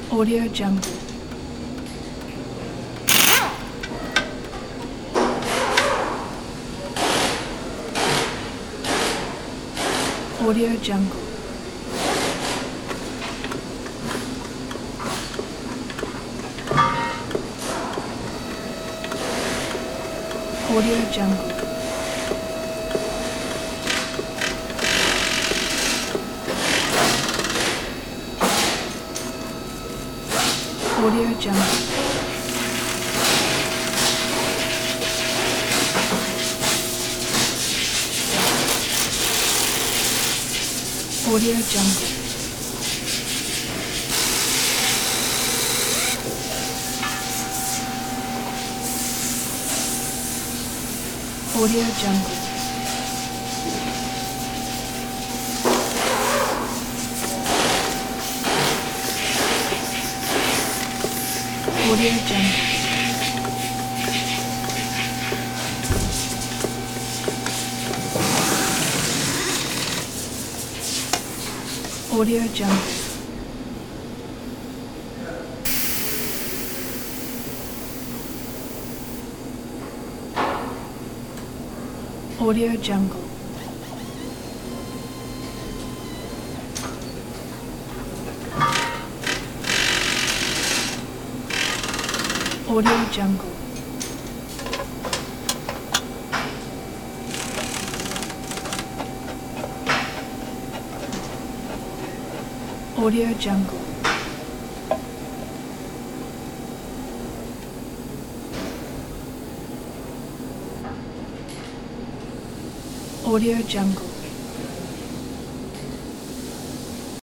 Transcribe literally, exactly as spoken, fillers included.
Audio Jungle. Audio Jungle. Audio Jungle. Audio Jungle. Audio Jungle. Audio Jungle. Audio Jungle. Audio Jungle. Audio Jungle. Audio Jungle. Audio Jungle. Audio Jungle.